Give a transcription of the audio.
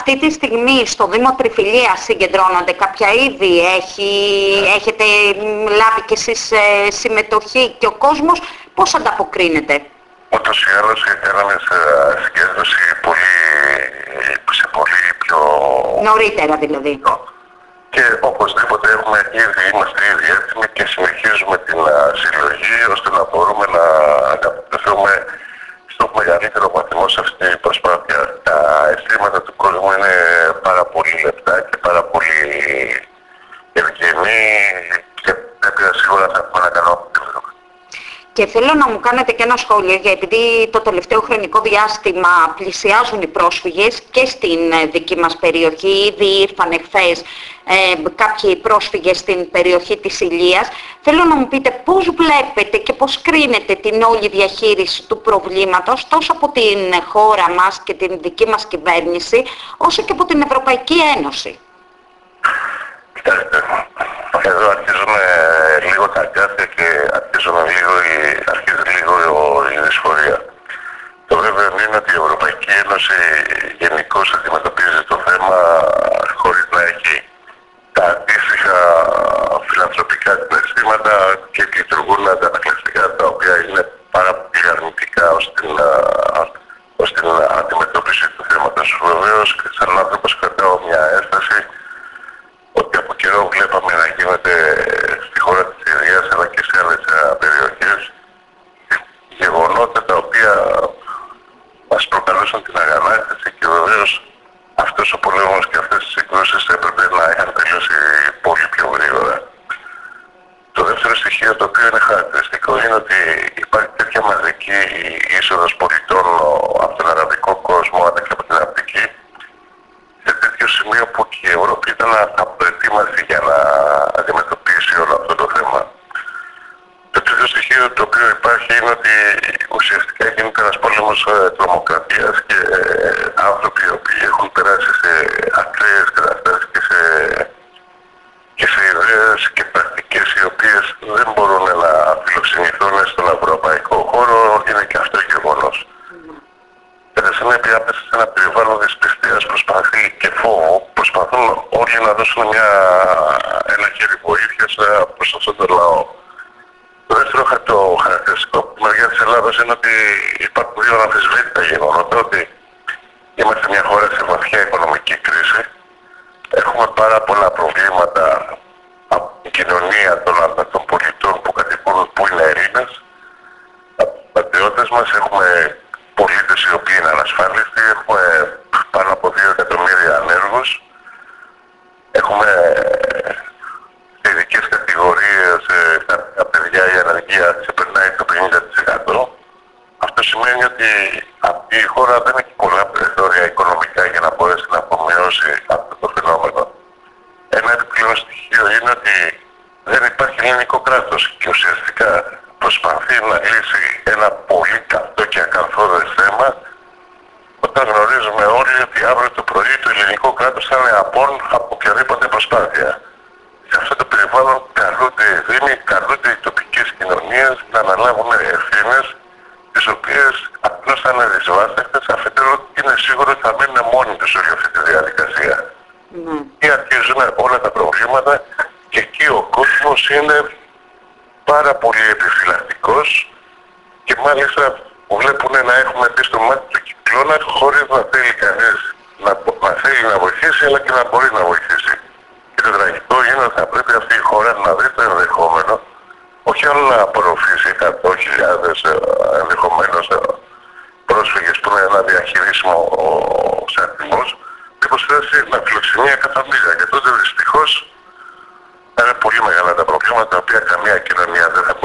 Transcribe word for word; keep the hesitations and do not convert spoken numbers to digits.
αυτή τη στιγμή στο Δήμο Τριφυλίας συγκεντρώνονται κάποια είδη, έχει, έχετε λάβει κι εσείς ε, συμμετοχή και ο κόσμος πώς ανταποκρίνεται? Ούτως ή άλλως κάναμε συγκέντρωση πολύ, σε πολύ πιο... Νωρίτερα δηλαδή. Και οπωσδήποτε έχουμε ήδη, είμαστε ήδη έτοιμοι και συνεχίζουμε την συλλογή ώστε να μπορούμε να ανταποκριθούμε στο μεγαλύτερο βαθμό σε αυτή την προσπάθεια. Τα αισθήματα του κόσμου είναι πάρα πολύ λεπτά και πάρα πολύ ευγενή και πρέπει να σίγουρα θα έχουμε ένα καλό αποτέλεσμα. Και θέλω να μου κάνετε και ένα σχόλιο, γιατί επειδή το τελευταίο χρονικό διάστημα πλησιάζουν οι πρόσφυγες και στην δική μας περιοχή, ήδη ήρθαν εχθές ε, κάποιοι πρόσφυγες στην περιοχή της Ηλίας, θέλω να μου πείτε πώς βλέπετε και πώς κρίνετε την όλη διαχείριση του προβλήματος, τόσο από την χώρα μας και την δική μας κυβέρνηση, όσο και από την Ευρωπαϊκή Ένωση. Κοιτάξτε, εδώ αρχίζουν λίγο τα αγκάθια και αρχίζουν λίγο η, αρχίζει λίγο η δυσφορία. Το βέβαιο είναι ότι η Ευρωπαϊκή Ένωση γενικώς αντιμετωπίζει το θέμα χωρίς να έχει τα αντίστοιχα φιλανθρωπικά συναισθήματα και λειτουργούν αντανακλαστικά, τα οποία είναι πάρα πολύ αρνητικά ως την, ως την αντιμετώπιση του θέματος. Βεβαίως, σαν άνθρωπος κρατάω μια ένσταση ότι από καιρό βλέπαμε να γίνεται στη χώρα της Συρίας αλλά και σε άλλες περιοχές γεγονότα τα οποία μας προκαλούσαν την αγανάκτηση και βεβαίως αυτός ο πολέμος και αυτές τις συγκρούσεις έπρεπε να είχαν τελειώσει πολύ πιο γρήγορα. Το δεύτερο στοιχείο το οποίο είναι χαρακτηριστικό είναι ότι υπάρχει τέτοια μαζική είσοδος πολιτών από τον αραβικό κόσμο αλλά και από την Αφρική σε τέτοιο σημείο που και η Ευρώπη ήταν απροετοίμαστη για να αντιμετωπίσει όλο αυτό το θέμα. Το τρίτο στοιχείο το οποίο υπάρχει είναι ότι ουσιαστικά γίνεται ένας πόλεμος τρομοκρατίας και άνθρωποι οι οποίοι έχουν περάσει σε ακραίες καταστάσεις και σε, και σε ιδέες και πρακτικές οι οποίες δεν μπορούν να φιλοξενηθούν στον ευρωπαϊκό χώρο, είναι και αυτό γεγονός. Κατά συνέπεια, μέσα σε ένα περιβάλλον δυσπιστίας προσπαθεί και φόβου, προσπαθούν όλοι να δώσουν μια, ένα χέρι βοήθειας προς αυτόν τον λαό. Το δεύτερο το χαρακτηριστικό από τη μεριά της Ελλάδας είναι ότι υπάρχουν δύο αναμφισβήτητα γεγονότα, ότι είμαστε μια χώρα σε βαθιά οικονομική κρίση, έχουμε πάρα πολλά προβλήματα από την κοινωνία των, των πολιτών που κατοικούν, που είναι Έλληνες, από τους πατριώτες μας, έχουμε πολίτες οι οποίοι είναι ανασφάλιστοι, έχουμε πάνω από δύο εκατομμύρια ανέργους, έχουμε σε ειδικές κατηγορίες τα παιδιά η ανεργία ξεπερνάει το πενήντα τοις εκατό. Αυτό σημαίνει ότι αυτή η χώρα δεν έχει πολλά περιθώρια οικονομικά για να μπορέσει να απομειώσει αυτό το φαινόμενο. Ένα επιπλέον στοιχείο είναι ότι δεν υπάρχει ελληνικό κράτος και ουσιαστικά προσπαθεί να λύσει ένα πολύ καυτό και ακαθόδες θέμα όταν γνωρίζουμε όλοι ότι αύριο το πρωί το ελληνικό κράτος θα είναι απόν από οποιαδήποτε προσπάθεια. Σε αυτό το περιβάλλον καλούνται οι δήμοι, καλούνται οι τοπικές κοινωνίες να αναλάβουν ευθύνες τις οποίες απλώς θα είναι δυσβάσταχτες, αφετέρου είναι σίγουρο ότι θα μείνουν μόνοι τους όλη αυτή τη διαδικασία. Mm. Και αρχίζουν όλα τα προβλήματα και εκεί ο κόσμος είναι πάρα πολύ επιφυλακτικός και μάλιστα βλέπουν να έχουμε μπει στο μάτι του κυκλώνα χωρίς να θέλει κανείς να, να θέλει να βοηθήσει αλλά και να μπορεί να βοηθήσει. Και το τραγικό είναι ότι θα πρέπει αυτή η χώρα να δει το ενδεχόμενο όχι άλλο να απορροφήσει εκατό χιλιάδες ενδεχομένως πρόσφυγες που είναι ένα διαχειρίσιμο αριθμός, μήπως θέσει να φιλοξενεί εκατομμύρια. Και τότε δυστυχώς θα είναι πολύ μεγάλα τα προβλήματα τα οποία καμία κοινωνία δεν θα